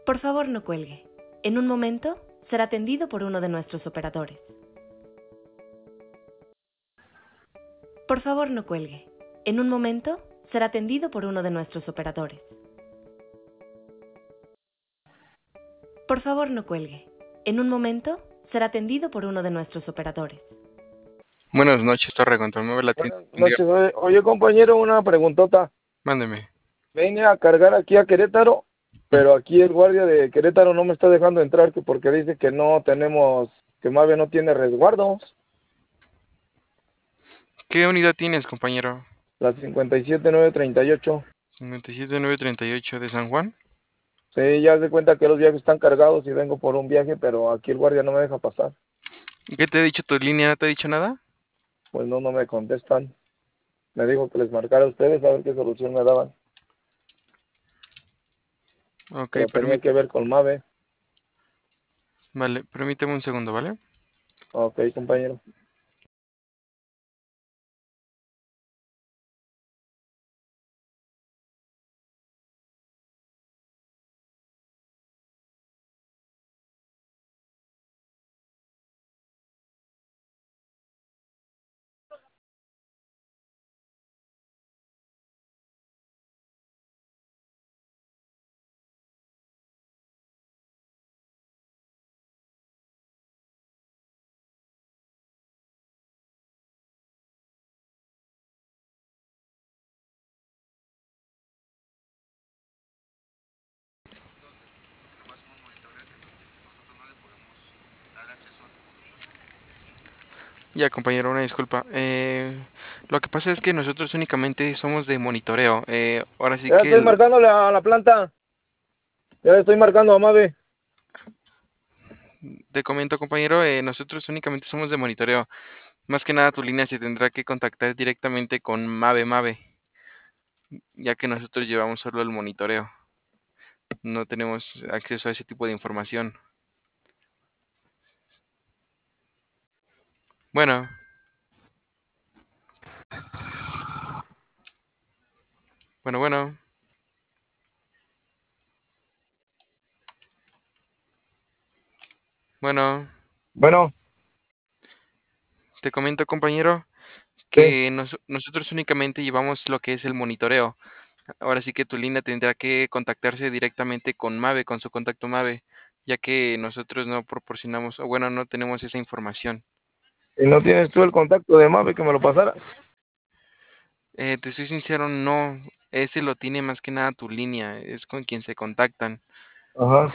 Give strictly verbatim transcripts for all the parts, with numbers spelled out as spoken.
Por favor, no cuelgue. En un momento será atendido por uno de nuestros operadores. Por favor, no cuelgue. En un momento será atendido por uno de nuestros operadores. Por favor, no cuelgue. En un momento será atendido por uno de nuestros operadores. Buenas noches, Torre Control nueve, la tienda. Buenas noches. Oye, oye, compañero, una preguntota. Mándeme. Vine a cargar aquí a Querétaro, pero aquí el guardia de Querétaro no me está dejando entrar que porque dice que no tenemos, que Mave no tiene resguardos. ¿Qué unidad tienes, compañero? La cincuenta y siete nueve treinta y ocho. cincuenta y siete nueve treinta y ocho de San Juan. Sí, ya se cuenta que los viajes están cargados y vengo por un viaje, pero aquí el guardia no me deja pasar. ¿Qué te ha dicho tu línea? ¿No te ha dicho nada? Pues no, no me contestan. Me dijo que les marcara a ustedes a ver qué solución me daban. Ok, Pero tenía que permíteme. ver con Mave. Vale, permíteme un segundo, ¿vale? Ok, compañero. Ya, compañero, una disculpa. Eh, lo que pasa es que nosotros únicamente somos de monitoreo. Eh, ahora sí Ya que estoy el- marcando la, la planta. Ya le estoy marcando a Mave. te comento, compañero, eh, nosotros únicamente somos de monitoreo. Más que nada, tu línea se tendrá que contactar directamente con Mave Mave, ya que nosotros llevamos solo el monitoreo. No tenemos acceso a ese tipo de información. Bueno, bueno, bueno, bueno. Bueno, Te comento, compañero, sí. que nos- nosotros únicamente llevamos lo que es el monitoreo. Ahora sí que tu línea tendrá que contactarse directamente con Mave, con su contacto Mave, ya que nosotros no proporcionamos, o bueno, no tenemos esa información. ¿Y no tienes tú el contacto de Mave que me lo pasaras? Eh, te soy sincero, no. Ese lo tiene más que nada tu línea, es con quien se contactan. Ajá.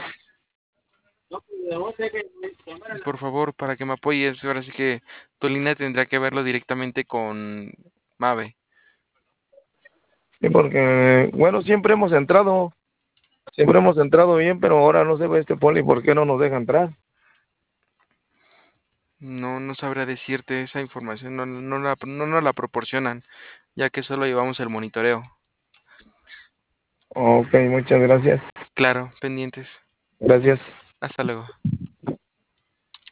Por favor, para que me apoyes, ahora sí que tu línea tendrá que verlo directamente con Mave. Sí, porque, bueno, siempre hemos entrado, siempre hemos entrado bien, pero ahora no sé este poli por qué no nos deja entrar. No, no sabrá decirte esa información, no, no la, no nos la proporcionan, ya que solo llevamos el monitoreo. Ok, muchas gracias. Claro, pendientes. Gracias. Hasta luego.